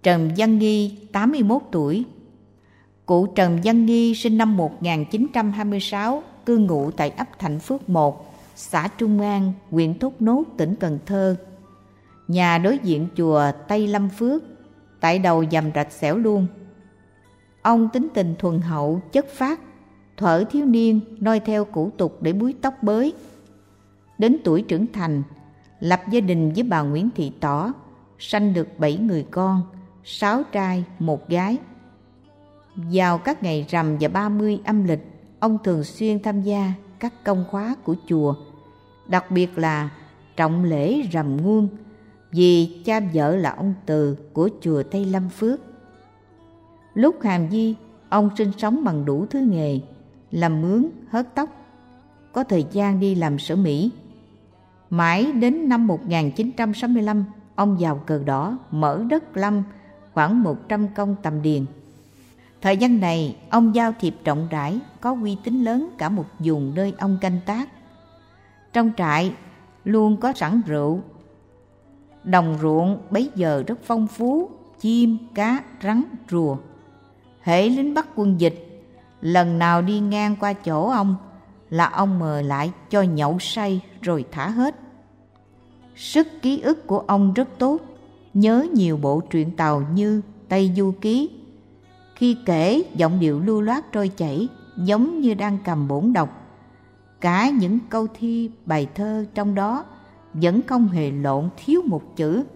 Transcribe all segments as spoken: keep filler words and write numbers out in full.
Trần Văn Nghi, tám mươi mốt tuổi. Cụ Trần Văn Nghi sinh năm một nghìn chín trăm hai mươi sáu, cư ngụ tại ấp Thạnh Phước một, xã Trung An, huyện Thốt Nốt, tỉnh Cần Thơ. Nhà đối diện chùa Tây Lâm Phước, tại đầu dầm rạch Xẻo Luôn. Ông tính tình thuần hậu, chất phác, thuở thiếu niên noi theo cũ tục để búi tóc bới. Đến tuổi trưởng thành, lập gia đình với bà Nguyễn Thị Tỏ, sanh được bảy người con, sáu trai, một gái. Vào các ngày rằm và ba mươi âm lịch, ông thường xuyên tham gia các công khóa của chùa, đặc biệt là trọng lễ rằm nguồn, vì cha vợ là ông Từ của chùa Tây Lâm Phước. Lúc hàm di, ông sinh sống bằng đủ thứ nghề, làm mướn, hớt tóc, có thời gian đi làm sở Mỹ. Mãi đến năm một nghìn chín trăm sáu mươi lăm, ông vào Cờ Đỏ mở đất lâm khoảng một trăm công tầm điền. Thời gian này, ông giao thiệp rộng rãi, có uy tín lớn cả một vùng nơi ông canh tác. Trong trại luôn có sẵn rượu. Đồng ruộng bấy giờ rất phong phú, chim, cá, rắn, rùa. Hễ lính Bắc quân dịch, lần nào đi ngang qua chỗ ông là ông mời lại cho nhậu say rồi thả hết. Sức ký ức của ông rất tốt, nhớ nhiều bộ truyện Tàu như Tây Du Ký. Khi kể, giọng điệu lưu loát trôi chảy, giống như đang cầm bổn đọc. Cả những câu thi bài thơ trong đó vẫn không hề lộn thiếu một chữ.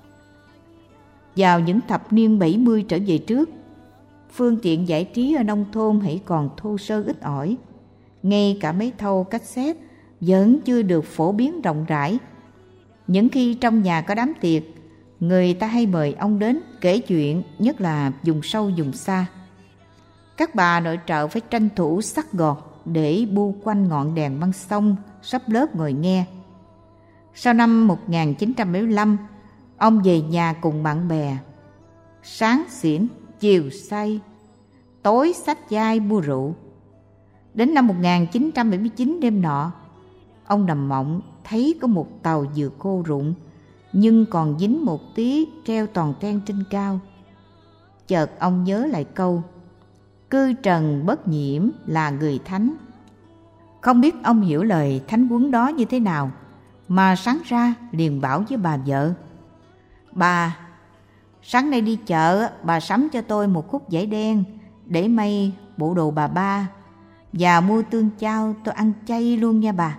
Vào những thập niên bảy mươi trở về trước, phương tiện giải trí ở nông thôn hãy còn thô sơ ít ỏi. Ngay cả mấy thâu cassette vẫn chưa được phổ biến rộng rãi. Những khi trong nhà có đám tiệc, người ta hay mời ông đến kể chuyện, nhất là vùng sâu vùng xa. Các bà nội trợ phải tranh thủ sắc gọt để bu quanh ngọn đèn băng sông, sắp lớp ngồi nghe. Sau năm một nghìn chín trăm bảy mươi lăm, ông về nhà cùng bạn bè. Sáng xỉn, chiều say, tối xách vai mua rượu. Đến năm một nghìn chín trăm bảy mươi chín đêm nọ, ông nằm mộng thấy có một tàu vừa khô rụng, nhưng còn dính một tí treo toàn ten trên cao. Chợt ông nhớ lại câu cư trần bất nhiễm là người thánh. Không biết ông hiểu lời thánh huấn đó như thế nào, mà sáng ra liền bảo với bà vợ: Bà, sáng nay đi chợ, bà sắm cho tôi một khúc vải đen để may bộ đồ bà ba, và mua tương chao tôi ăn chay luôn nha bà.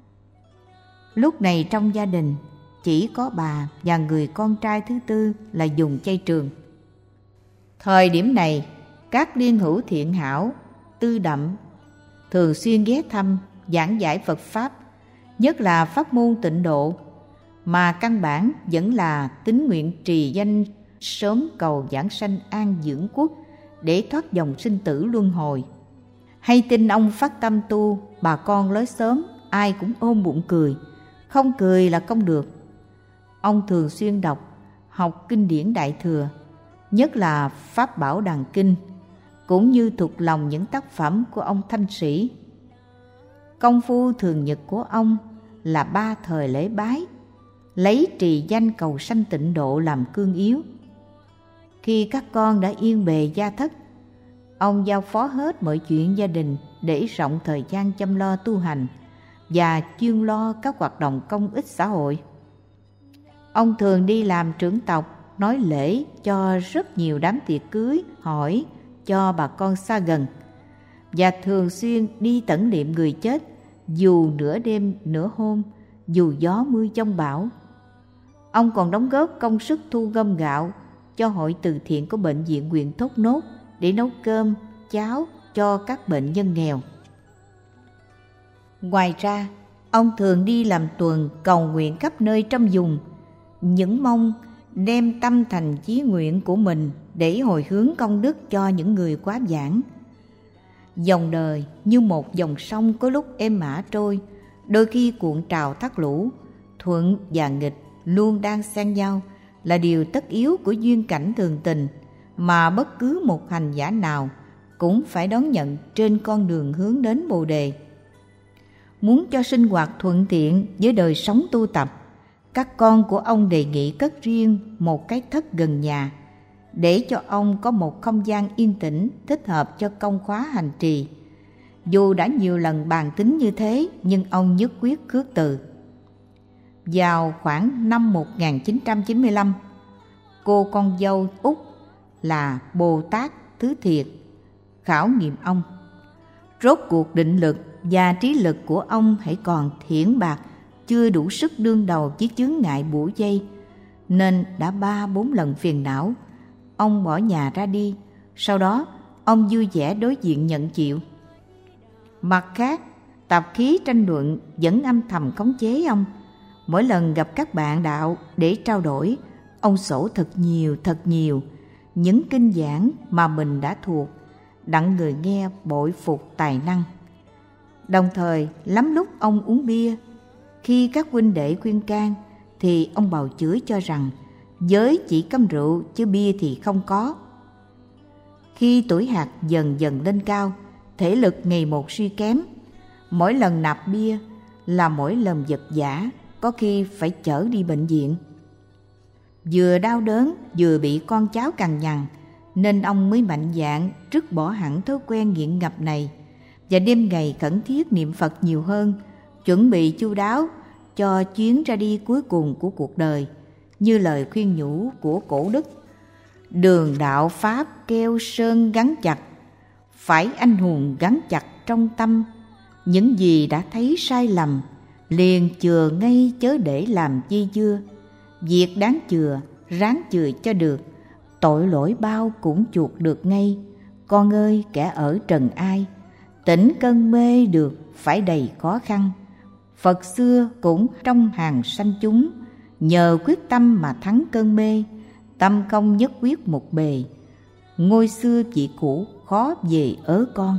Lúc này trong gia đình chỉ có bà và người con trai thứ tư là dùng chay trường. Thời điểm này, các liên hữu thiện hảo, tư đậm thường xuyên ghé thăm giảng giải Phật Pháp, nhất là pháp môn tịnh độ, mà căn bản vẫn là tín nguyện trì danh sớm cầu giảng sanh an dưỡng quốc để thoát dòng sinh tử luân hồi. Hay tin ông phát tâm tu, bà con lối xóm ai cũng ôm bụng cười, không cười là không được. Ông thường xuyên đọc, học kinh điển Đại Thừa, nhất là Pháp Bảo Đàn Kinh, cũng như thuộc lòng những tác phẩm của ông Thanh Sĩ. Công phu thường nhật của ông là ba thời lễ bái, lấy trì danh cầu sanh tịnh độ làm cương yếu. Khi các con đã yên bề gia thất, ông giao phó hết mọi chuyện gia đình để rộng thời gian chăm lo tu hành và chuyên lo các hoạt động công ích xã hội. Ông thường đi làm trưởng tộc, nói lễ cho rất nhiều đám tiệc cưới, hỏi cho bà con xa gần, và thường xuyên đi tẩn niệm người chết, dù nửa đêm nửa hôm, dù gió mưa giông bão. Ông còn đóng góp công sức thu gom gạo cho hội từ thiện của bệnh viện huyện Thốt Nốt để nấu cơm, cháo cho các bệnh nhân nghèo. Ngoài ra, ông thường đi làm tuần cầu nguyện khắp nơi trong vùng, những mong đem tâm thành chí nguyện của mình để hồi hướng công đức cho những người quá giảng. Dòng đời như một dòng sông có lúc êm ả trôi, đôi khi cuộn trào thác lũ, thuận và nghịch luôn đang xen nhau, là điều tất yếu của duyên cảnh thường tình mà bất cứ một hành giả nào cũng phải đón nhận trên con đường hướng đến Bồ Đề. Muốn cho sinh hoạt thuận tiện với đời sống tu tập, các con của ông đề nghị cất riêng một cái thất gần nhà để cho ông có một không gian yên tĩnh thích hợp cho công khóa hành trì. Dù đã nhiều lần bàn tính như thế, nhưng ông nhất quyết khước từ. Vào khoảng năm một nghìn chín trăm chín mươi lăm, cô con dâu út là Bồ Tát Thứ Thiệt khảo nghiệm ông. Rốt cuộc định lực và trí lực của ông hãy còn thiển bạc, chưa đủ sức đương đầu với chướng ngại bủa dây, nên đã ba bốn lần phiền não. Ông bỏ nhà ra đi, sau đó ông vui vẻ đối diện nhận chịu. Mặt khác, tạp khí tranh luận vẫn âm thầm khống chế ông. Mỗi lần gặp các bạn đạo để trao đổi, ông sổ thật nhiều thật nhiều những kinh giảng mà mình đã thuộc, đặng người nghe bội phục tài năng. Đồng thời lắm lúc ông uống bia. Khi các huynh đệ khuyên can thì ông bào chữa cho rằng giới chỉ cấm rượu chứ bia thì không có. Khi tuổi hạt dần dần lên cao, thể lực ngày một suy kém, mỗi lần nạp bia là mỗi lần vật vã, có khi phải chở đi bệnh viện. Vừa đau đớn vừa bị con cháu cằn nhằn, nên ông mới mạnh dạn trút bỏ hẳn thói quen nghiện ngập này, và đêm ngày khẩn thiết niệm Phật nhiều hơn, chuẩn bị chu đáo cho chuyến ra đi cuối cùng của cuộc đời, như lời khuyên nhủ của cổ đức: đường đạo pháp keo sơn gắn chặt, phải anh hùng gắn chặt trong tâm. Những gì đã thấy sai lầm, liền chừa ngay chớ để làm dây dưa. Việc đáng chừa, ráng chừa cho được, tội lỗi bao cũng chuộc được ngay. Con ơi kẻ ở trần ai, tỉnh cơn mê được phải đầy khó khăn. Phật xưa cũng trong hàng sanh chúng, nhờ quyết tâm mà thắng cơn mê. Tâm không nhất quyết một bề, ngôi xưa chị cũ khó về ớ con.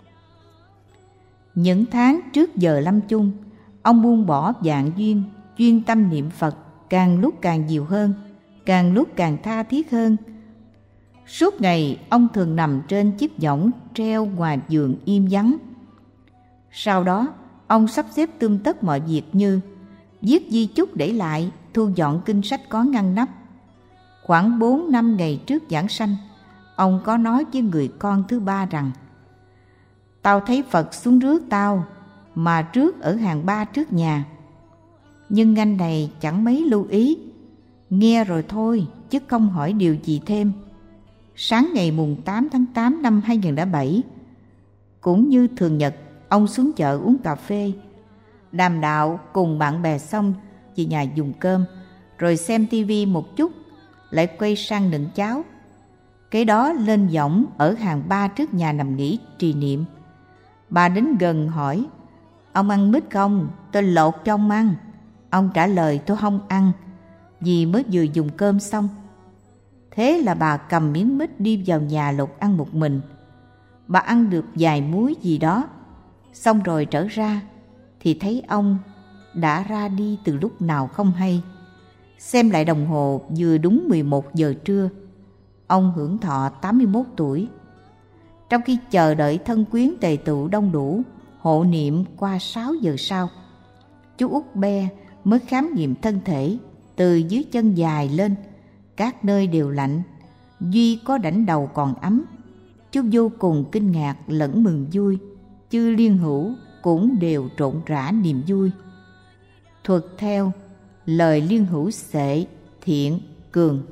Những tháng trước giờ lâm chung, ông buông bỏ vạn duyên, chuyên tâm niệm Phật, càng lúc càng nhiều hơn, càng lúc càng tha thiết hơn. Suốt ngày ông thường nằm trên chiếc võng treo ngoài giường im vắng. Sau đó ông sắp xếp tươm tất mọi việc như viết di chúc để lại, thu dọn kinh sách có ngăn nắp. Khoảng bốn năm ngày trước giảng sanh, ông có nói với người con thứ ba rằng: tao thấy Phật xuống rước tao, mà rước ở hàng ba trước nhà. Nhưng anh này chẳng mấy lưu ý, nghe rồi thôi chứ không hỏi điều gì thêm. Sáng ngày mùng tám tháng tám năm hai nghìn lẻ bảy, cũng như thường nhật, ông xuống chợ uống cà phê, đàm đạo cùng bạn bè xong về nhà dùng cơm, rồi xem tivi một chút, lại quay sang nựng cháo. Kế đó lên võng ở hàng ba trước nhà nằm nghỉ trì niệm. Bà đến gần hỏi: ông ăn mít không? Tôi lột cho ông ăn. Ông trả lời: tôi không ăn, vì mới vừa dùng cơm xong. Thế là bà cầm miếng mít đi vào nhà lột ăn một mình. Bà ăn được vài muối gì đó, xong rồi trở ra thì thấy ông đã ra đi từ lúc nào không hay. Xem lại đồng hồ vừa đúng mười một giờ trưa. Ông hưởng thọ tám mươi mốt tuổi. Trong khi chờ đợi thân quyến tề tựu đông đủ, hộ niệm qua sáu giờ sau, chú út Be mới khám nghiệm thân thể. Từ dưới chân dài lên, các nơi đều lạnh, duy có đảnh đầu còn ấm. Chú vô cùng kinh ngạc lẫn mừng vui, chư liên hữu cũng đều rộn rã niềm vui. Thuật theo lời liên hữu Sệ, Thiện, Cường.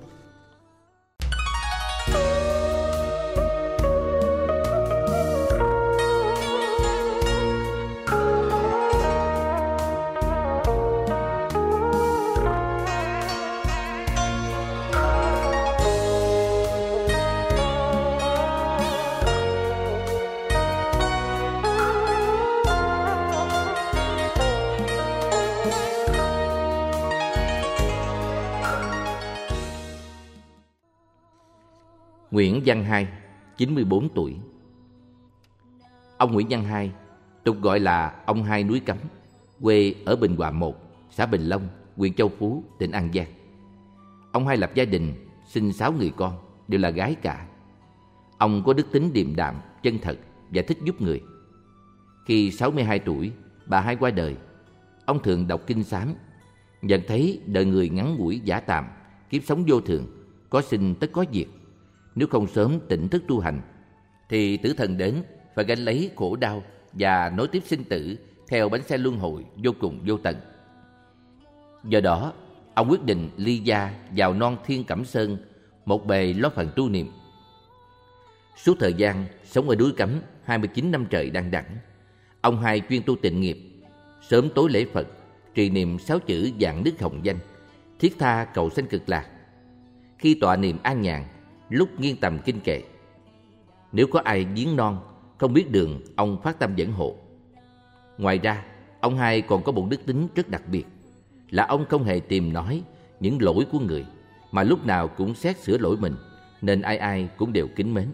Nguyễn Văn Hai, chín mươi bốn tuổi. Ông Nguyễn Văn Hai, tục gọi là ông Hai núi Cấm, quê ở Bình Hòa một, xã Bình Long, huyện Châu Phú, tỉnh An Giang. Ông Hai lập gia đình, sinh sáu người con, đều là gái cả. Ông có đức tính điềm đạm, chân thật và thích giúp người. Khi sáu mươi hai tuổi, bà Hai qua đời. Ông thường đọc kinh sám, nhận thấy đời người ngắn ngủi dã tạm, kiếp sống vô thường, có sinh tất có diệt, Nếu không sớm tỉnh thức tu hành, thì tử thần đến phải gánh lấy khổ đau và nối tiếp sinh tử theo bánh xe luân hồi vô cùng vô tận. Do đó, ông quyết định ly gia vào non Thiên Cẩm Sơn, một bề lo phần tu niệm. Suốt thời gian sống ở núi Cấm hai mươi chín năm trời đăng đẳng, ông Hai chuyên tu tịnh nghiệp, sớm tối lễ Phật, trì niệm sáu chữ vạn đức hồng danh, thiết tha cầu sanh cực lạc. Khi tọa niệm an nhàn, lúc nghiêng tầm kinh kệ, nếu có ai viếng non không biết đường, ông phát tâm dẫn hộ. Ngoài ra, ông Hai còn có một đức tính rất đặc biệt, là ông không hề tìm nói những lỗi của người, mà lúc nào cũng xét sửa lỗi mình, nên ai ai cũng đều kính mến.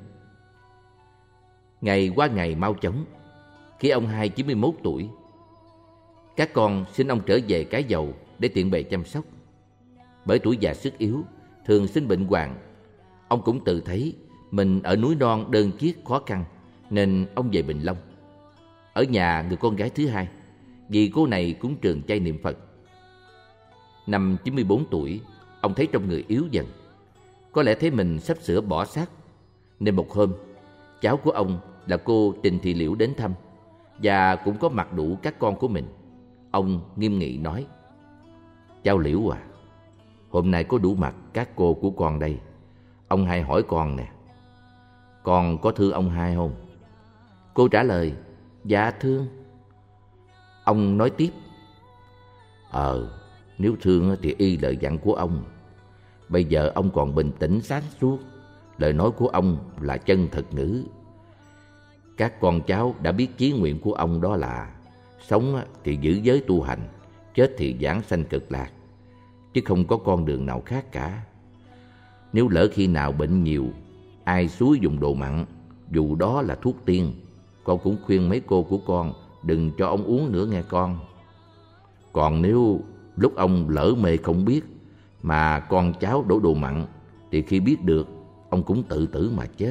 Ngày qua ngày mau chóng, khi ông Hai chín mươi mốt tuổi, các con xin ông trở về Cái Dầu để tiện bề chăm sóc. Bởi tuổi già sức yếu, thường sinh bệnh hoạn, ông cũng tự thấy mình ở núi non đơn chiếc khó khăn, nên ông về Bình Long. Ở nhà người con gái thứ hai, vì cô này cũng trường chay niệm Phật. Năm chín mươi bốn tuổi, ông thấy trong người yếu dần, có lẽ thấy mình sắp sửa bỏ xác, nên một hôm, cháu của ông là cô Trình Thị Liễu đến thăm, và cũng có mặt đủ các con của mình. Ông nghiêm nghị nói: "Cháu Liễu à, hôm nay có đủ mặt các cô của con đây. Ông Hai hỏi con nè, con có thương ông Hai không?" Cô trả lời: "Dạ thương." Ông nói tiếp: Ờ, nếu thương thì y lời dặn của ông. Bây giờ ông còn bình tĩnh sáng suốt, lời nói của ông là chân thật ngữ. Các con cháu đã biết chí nguyện của ông, đó là sống thì giữ giới tu hành, chết thì giảng sanh cực lạc, chứ không có con đường nào khác cả. Nếu lỡ khi nào bệnh nhiều, ai xúi dùng đồ mặn, dù đó là thuốc tiên, con cũng khuyên mấy cô của con đừng cho ông uống nữa nghe con. Còn nếu lúc ông lỡ mê không biết, mà con cháu đổ đồ mặn, thì khi biết được, ông cũng tự tử mà chết.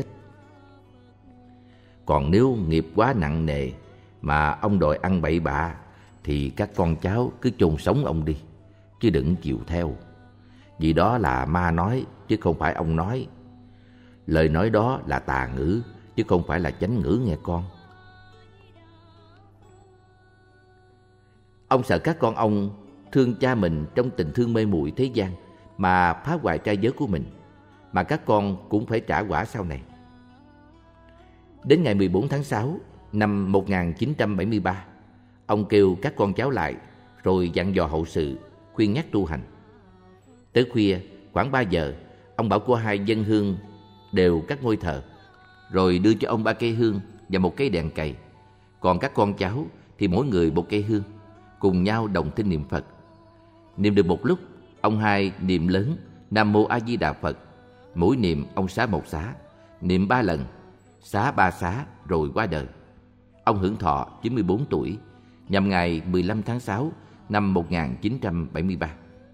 Còn nếu nghiệp quá nặng nề mà ông đòi ăn bậy bạ, thì các con cháu cứ chôn sống ông đi, chứ đừng chịu theo. Vì đó là ma nói, chứ không phải ông nói. Lời nói đó là tà ngữ, chứ không phải là chánh ngữ nghe con. Ông sợ các con ông thương cha mình trong tình thương mê muội thế gian mà phá hoại trai giới của mình, mà các con cũng phải trả quả sau này. Đến ngày mười bốn tháng sáu năm một nghìn chín trăm bảy mươi ba, ông kêu các con cháu lại, rồi dặn dò hậu sự, khuyên nhắc tu hành. Tới khuya, khoảng ba giờ, ông bảo cô Hai dâng hương đều các ngôi thờ, rồi đưa cho ông ba cây hương và một cây đèn cầy. Còn các con cháu thì mỗi người một cây hương, cùng nhau đồng thanh niệm Phật. Niệm được một lúc, ông Hai niệm lớn Nam Mô A Di Đà Phật. Mỗi niệm ông xá một xá, niệm ba lần, xá ba xá rồi qua đời. Ông hưởng thọ chín mươi bốn tuổi, nhằm ngày mười lăm tháng sáu năm một nghìn chín trăm bảy mươi ba.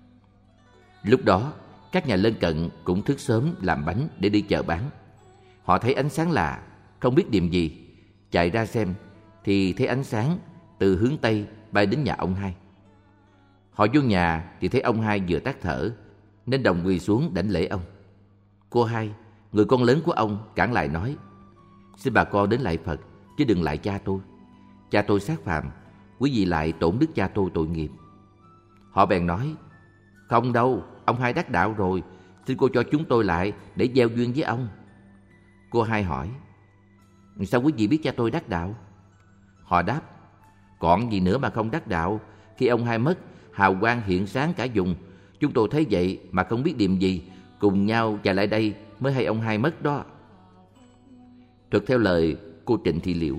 Lúc đó, các nhà lân cận cũng thức sớm làm bánh để đi chợ bán. Họ thấy ánh sáng lạ, không biết điểm gì, chạy ra xem thì thấy ánh sáng từ hướng Tây bay đến nhà ông Hai. Họ vô nhà thì thấy ông Hai vừa tắt thở, nên đồng quỳ xuống đảnh lễ ông. Cô Hai, người con lớn của ông, cản lại nói: "Xin bà con đến lạy Phật, chứ đừng lại cha tôi. Cha tôi sát phàm, quý vị lại tổn đức cha tôi tội nghiệp." Họ bèn nói: "Không đâu, ông Hai đắc đạo rồi, xin cô cho chúng tôi lại để gieo duyên với ông." Cô Hai hỏi: "Sao quý vị biết cha tôi đắc đạo?" Họ đáp: "Còn gì nữa mà không đắc đạo? Khi ông Hai mất, hào quang hiện sáng cả vùng. Chúng tôi thấy vậy mà không biết điềm gì, cùng nhau chạy lại đây mới hay ông Hai mất đó." Thuật theo lời cô Trịnh Thị Liễu.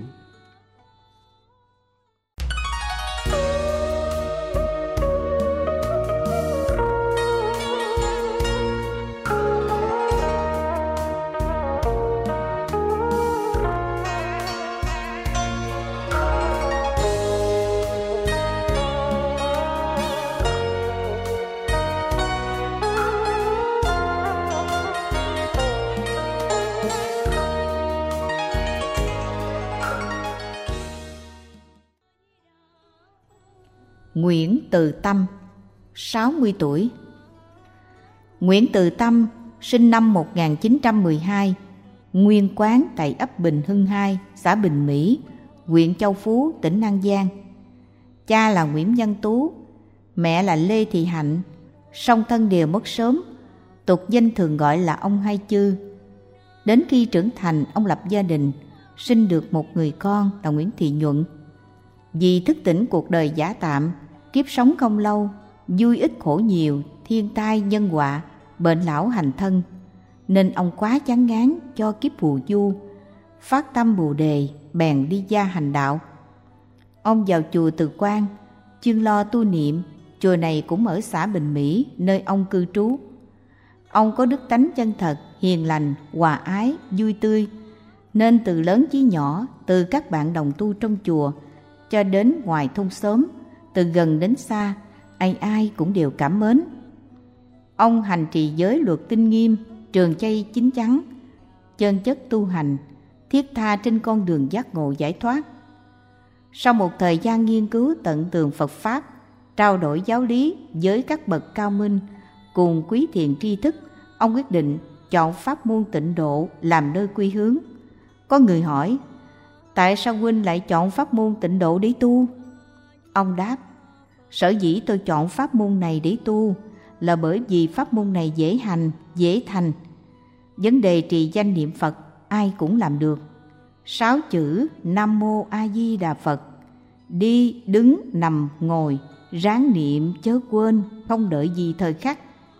Nguyễn Từ Tâm, sáu mươi tuổi. Nguyễn Từ Tâm sinh năm một nghìn chín trăm mười hai, nguyên quán tại ấp Bình Hưng hai, xã Bình Mỹ, huyện Châu Phú, tỉnh An Giang. Cha là Nguyễn Văn Tú, mẹ là Lê Thị Hạnh, song thân đều mất sớm, tục danh thường gọi là ông Hai Chư. Đến khi trưởng thành, ông lập gia đình, sinh được một người con là Nguyễn Thị Nhuận. Vì thức tỉnh cuộc đời giả tạm, kiếp sống không lâu, vui ít khổ nhiều, thiên tai nhân họa, bệnh lão hành thân, nên ông quá chán ngán cho kiếp phù du, phát tâm Bồ Đề, bèn đi gia hành đạo. Ông vào chùa Từ Quan, chuyên lo tu niệm. Chùa này cũng ở xã Bình Mỹ, nơi ông cư trú. Ông có đức tánh chân thật, hiền lành, hòa ái, vui tươi, nên từ lớn chí nhỏ, từ các bạn đồng tu trong chùa cho đến ngoài thôn xóm, từ gần đến xa, ai ai cũng đều cảm mến. Ông hành trì giới luật tinh nghiêm, trường chay chín chắn, chân chất tu hành, thiết tha trên con đường giác ngộ giải thoát. Sau một thời gian nghiên cứu tận tường Phật Pháp, trao đổi giáo lý với các bậc cao minh cùng quý thiện tri thức, ông quyết định chọn pháp môn Tịnh Độ làm nơi quy hướng. Có người hỏi, tại sao huynh lại chọn pháp môn Tịnh Độ để tu? Ông đáp, sở dĩ tôi chọn pháp môn này để tu là bởi vì pháp môn này dễ hành, dễ thành. Vấn đề trì danh niệm Phật ai cũng làm được. Sáu chữ Nam Mô A Di Đà Phật, đi, đứng, nằm, ngồi, ráng niệm chớ quên, không đợi gì thời khắc.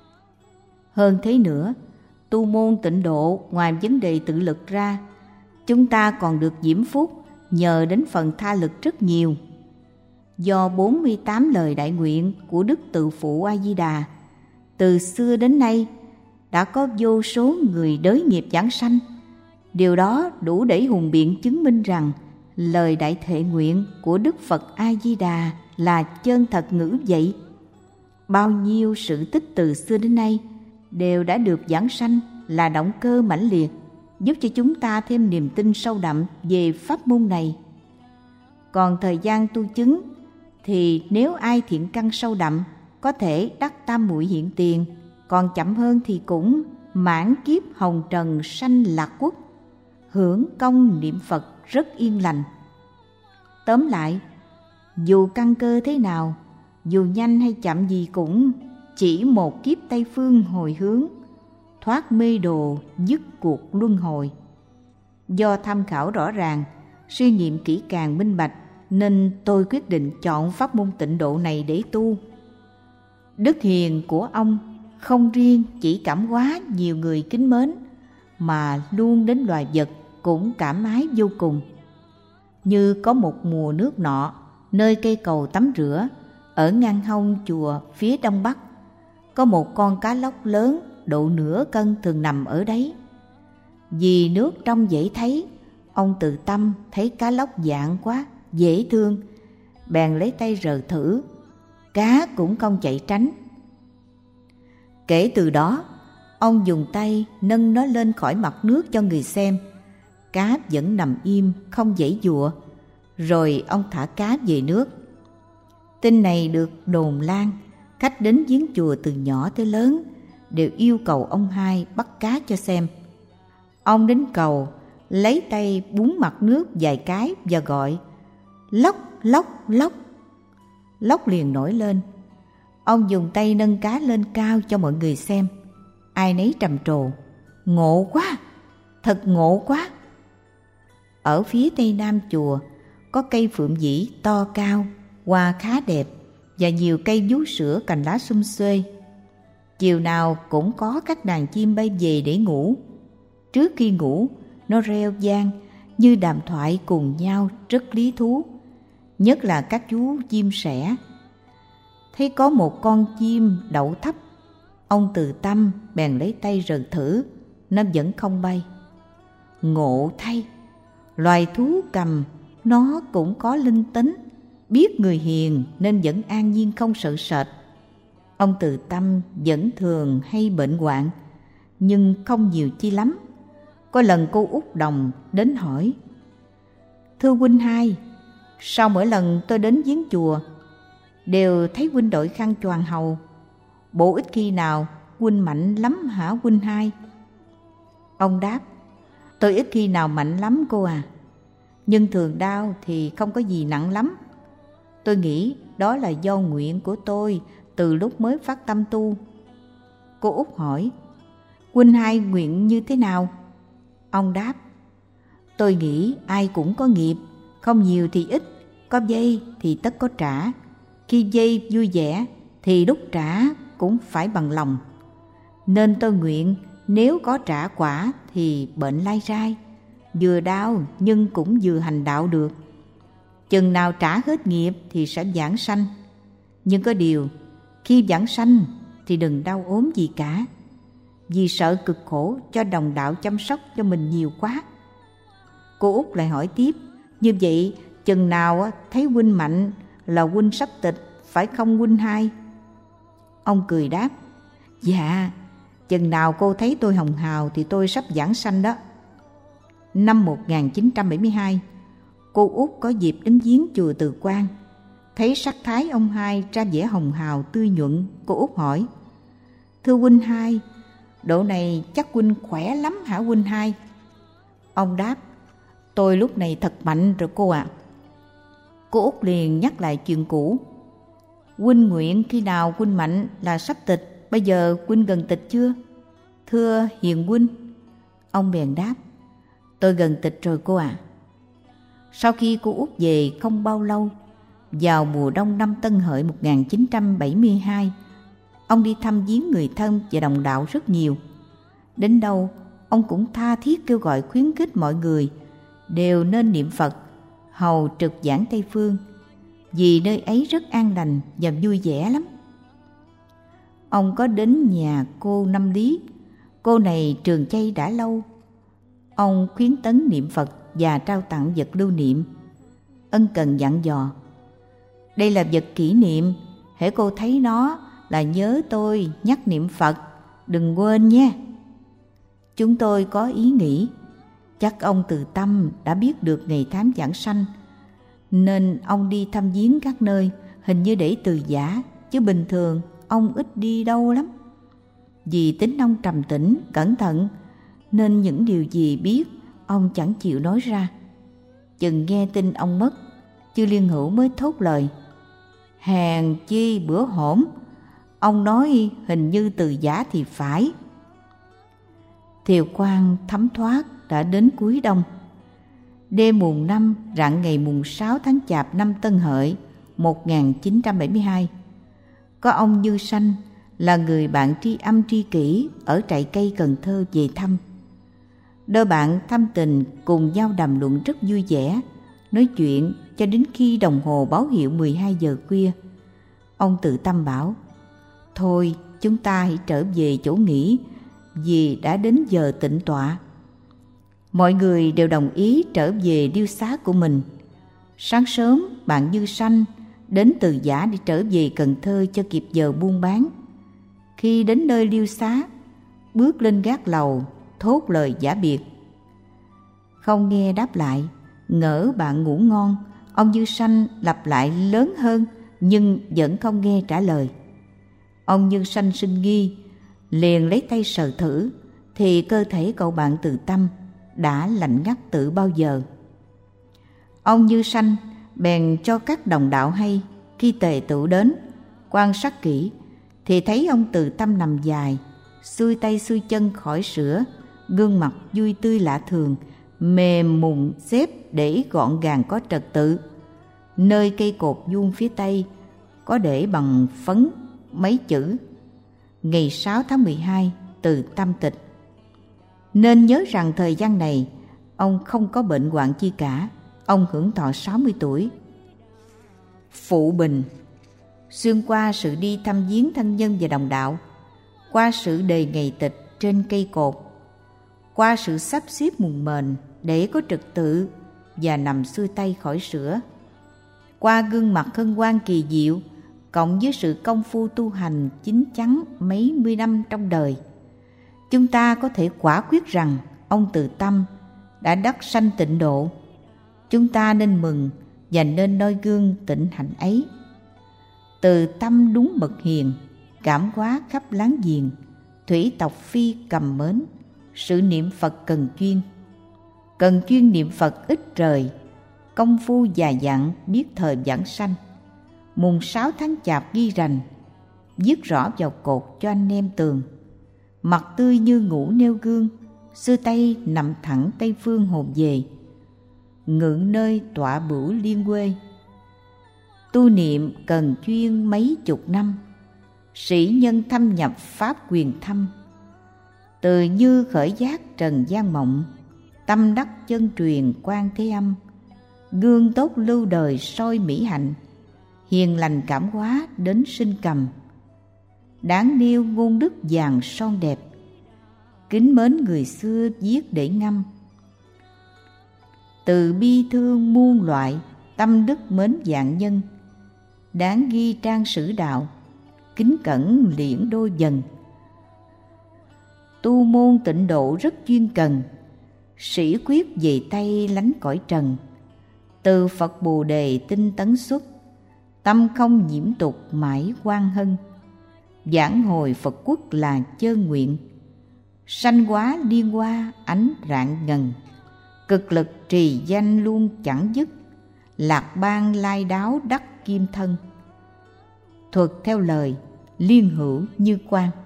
Hơn thế nữa, tu môn Tịnh Độ ngoài vấn đề tự lực ra, chúng ta còn được diễm phúc nhờ đến phần tha lực rất nhiều. Do bốn mươi tám lời đại nguyện của Đức Tự Phụ A Di Đà, từ xưa đến nay đã có vô số người đới nghiệp giảng sanh. Điều đó đủ để hùng biện chứng minh rằng lời đại thệ nguyện của Đức Phật A Di Đà là chân thật ngữ vậy. Bao nhiêu sự tích từ xưa đến nay đều đã được giảng sanh là động cơ mãnh liệt, giúp cho chúng ta thêm niềm tin sâu đậm về pháp môn này. Còn thời gian tu chứng thì nếu ai thiện căn sâu đậm có thể đắc tam muội hiện tiền, còn chậm hơn thì cũng mãn kiếp hồng trần sanh lạc quốc, hưởng công niệm Phật rất yên lành. Tóm lại, dù căn cơ thế nào, dù nhanh hay chậm gì cũng chỉ một kiếp Tây Phương hồi hướng, thoát mê đồ, dứt cuộc luân hồi. Do tham khảo rõ ràng, suy nghiệm kỹ càng minh bạch, nên tôi quyết định chọn pháp môn Tịnh Độ này để tu. Đức hiền của ông không riêng chỉ cảm hóa nhiều người kính mến, mà luôn đến loài vật cũng cảm ái vô cùng. Như có một mùa nước nọ, nơi cây cầu tắm rửa, ở ngang hông chùa phía đông bắc, có một con cá lóc lớn độ nửa cân thường nằm ở đấy. Vì nước trong dễ thấy, ông Từ Tâm thấy cá lóc dạng quá, dễ thương, bèn lấy tay rờ thử, cá cũng không chạy tránh. Kể từ đó, ông dùng tay nâng nó lên khỏi mặt nước cho người xem. Cá vẫn nằm im, không giãy giụa. Rồi ông thả cá về nước. Tin này được đồn lan, khách đến viếng chùa từ nhỏ tới lớn đều yêu cầu ông Hai bắt cá cho xem. Ông đến cầu, lấy tay búng mặt nước vài cái và gọi lóc lóc lóc. Lóc liền nổi lên. Ông dùng tay nâng cá lên cao cho mọi người xem. Ai nấy trầm trồ, ngộ quá, thật ngộ quá. Ở phía tây nam chùa có cây phượng vĩ to cao, hoa khá đẹp và nhiều cây vú sữa cành lá sum xuê. Chiều nào cũng có các đàn chim bay về để ngủ. Trước khi ngủ, nó reo vang như đàm thoại cùng nhau rất lý thú, nhất là các chú chim sẻ. Thấy có một con chim đậu thấp, ông Từ Tâm bèn lấy tay rờ thử, nó vẫn không bay. Ngộ thay, loài thú cầm nó cũng có linh tính, biết người hiền nên vẫn an nhiên không sợ sệt. Ông Từ Tâm vẫn thường hay bệnh hoạn, nhưng không nhiều chi lắm. Có lần cô Út Đồng đến hỏi: "Thưa huynh Hai, sao mỗi lần tôi đến viếng chùa đều thấy huynh đội khăn choàng hầu, bộ ít khi nào huynh mạnh lắm hả huynh hai? Ông đáp, tôi ít khi nào mạnh lắm cô à, nhưng thường đau thì không có gì nặng lắm. Tôi nghĩ đó là do nguyện của tôi từ lúc mới phát tâm tu. Cô Út hỏi, huynh hai nguyện như thế nào? Ông đáp, tôi nghĩ ai cũng có nghiệp, không nhiều thì ít, có vay thì tất có trả. Khi vay vui vẻ thì lúc trả cũng phải bằng lòng. Nên tôi nguyện nếu có trả quả thì bệnh lai rai, vừa đau nhưng cũng vừa hành đạo được. Chừng nào trả hết nghiệp thì sẽ vãng sanh. Nhưng có điều, khi vãng sanh thì đừng đau ốm gì cả, vì sợ cực khổ cho đồng đạo chăm sóc cho mình nhiều quá. Cô Út lại hỏi tiếp, như vậy chừng nào thấy huynh mạnh là huynh sắp tịch, phải không huynh hai? Ông cười đáp, dạ, chừng nào cô thấy tôi hồng hào thì tôi sắp vãng sanh đó. Năm một nghìn chín trăm bảy mươi hai, cô Út có dịp đến viếng chùa Từ Quang. Thấy sắc thái ông hai ra vẻ hồng hào tươi nhuận, cô Út hỏi, thưa huynh hai, độ này chắc huynh khỏe lắm hả huynh hai? Ông đáp, tôi lúc này thật mạnh rồi cô ạ. À. Cô Út liền nhắc lại chuyện cũ. Huynh nguyện khi nào huynh mạnh là sắp tịch, bây giờ huynh gần tịch chưa? Thưa hiền huynh. Ông bèn đáp, tôi gần tịch rồi cô ạ. À. Sau khi cô Út về không bao lâu, vào mùa đông năm Tân Hợi một nghìn chín trăm bảy mươi hai, ông đi thăm viếng người thân và đồng đạo rất nhiều. Đến đâu, ông cũng tha thiết kêu gọi khuyến khích mọi người đều nên niệm Phật, hầu trực giảng Tây Phương, vì nơi ấy rất an lành và vui vẻ lắm. Ông có đến nhà cô Năm Lý, cô này trường chay đã lâu. Ông khuyến tấn niệm Phật và trao tặng vật lưu niệm. Ân cần dặn dò, đây là vật kỷ niệm, hễ cô thấy nó là nhớ tôi, nhắc niệm Phật, đừng quên nhé. Chúng tôi có ý nghĩ, chắc ông từ tâm đã biết được ngày tháng vãng sanh, nên ông đi thăm viếng các nơi, hình như để từ giả, chứ bình thường ông ít đi đâu lắm. Vì tính ông trầm tĩnh, cẩn thận, nên những điều gì biết, ông chẳng chịu nói ra. Chừng nghe tin ông mất, Chư Liên Hữu mới thốt lời, hèn chi bữa hổm, ông nói hình như từ giả thì phải. Thiều quang thấm thoát đã đến cuối đông. Đêm mùng năm rạng ngày mùng sáu tháng Chạp năm Tân Hợi một nghìn chín trăm bảy mươi hai, có ông Như Sanh là người bạn tri âm tri kỷ ở trại cây Cần Thơ về thăm. Đôi bạn thăm tình cùng nhau đàm luận rất vui vẻ, nói chuyện cho đến khi đồng hồ báo hiệu mười hai giờ khuya. Ông Từ Tâm bảo, thôi chúng ta hãy trở về chỗ nghỉ, vì đã đến giờ tịnh tọa. Mọi người đều đồng ý trở về điêu xá của mình. Sáng sớm bạn Như Sanh đến Từ Giả để trở về Cần Thơ cho kịp giờ buôn bán. Khi đến nơi điêu xá, bước lên gác lầu thốt lời giả biệt. Không nghe đáp lại, ngỡ bạn ngủ ngon, ông Như Sanh lặp lại lớn hơn nhưng vẫn không nghe trả lời. Ông Như Sanh sinh nghi, liền lấy tay sờ thử thì cơ thể cậu bạn Từ Tâm đã lạnh ngắt từ bao giờ. Ông Như Sanh bèn cho các đồng đạo hay, khi tề tựu đến quan sát kỹ thì thấy ông Từ Tâm nằm dài, xuôi tay xuôi chân khỏi sữa, gương mặt vui tươi lạ thường, mềm mụn xếp để gọn gàng có trật tự. Nơi cây cột vuông phía tây có để bằng phấn mấy chữ: ngày sáu tháng mười hai Từ Tâm tịch. Nên nhớ rằng thời gian này ông không có bệnh hoạn chi cả. Ông hưởng thọ sáu mươi tuổi. Phụ bình: xuyên qua sự đi thăm viếng thân nhân và đồng đạo, qua sự đề ngày tịch trên cây cột, qua sự sắp xếp mùng mền để có trật tự và nằm xuôi tay khỏi sữa, qua gương mặt hân hoan kỳ diệu cộng với sự công phu tu hành chín chắn mấy mươi năm trong đời, chúng ta có thể quả quyết rằng ông Từ Tâm đã đắc sanh tịnh độ. Chúng ta nên mừng và nên noi gương tịnh hạnh ấy. Từ Tâm đúng bậc hiền, cảm hóa khắp láng giềng, thủy tộc phi cầm mến, sự niệm Phật cần chuyên. Cần chuyên niệm Phật ít rời, công phu già dặn biết thời vãng sanh. Mùng sáu tháng chạp ghi rành, viết rõ vào cột cho anh em tường. Mặt tươi như ngủ nêu gương, xưa Tây nằm thẳng Tây phương hồn về. Ngự nơi tọa bửu liên quê, tu niệm cần chuyên mấy chục năm. Sĩ nhân thâm nhập pháp quyền thâm, từ như khởi giác trần gian mộng. Tâm đắc chân truyền quan thế âm, gương tốt lưu đời soi mỹ hạnh. Hiền lành cảm hóa đến sinh cầm, đáng điêu ngôn đức vàng son đẹp. Kính mến người xưa viết để ngâm, từ bi thương muôn loại, tâm đức mến vạn nhân. Đáng ghi trang sử đạo, kính cẩn liễn đôi dần. Tu môn tịnh độ rất chuyên cần, sĩ quyết về Tây lánh cõi trần. Từ Phật Bồ Đề tinh tấn xuất, tâm không nhiễm tục mãi quan hân. Giảng hồi Phật quốc là chơn nguyện, sanh hóa liên hoa ánh rạng ngần. Cực lực trì danh luôn chẳng dứt, lạc ban lai đáo đắc kim thân. Thuật theo lời liên hữu như quan.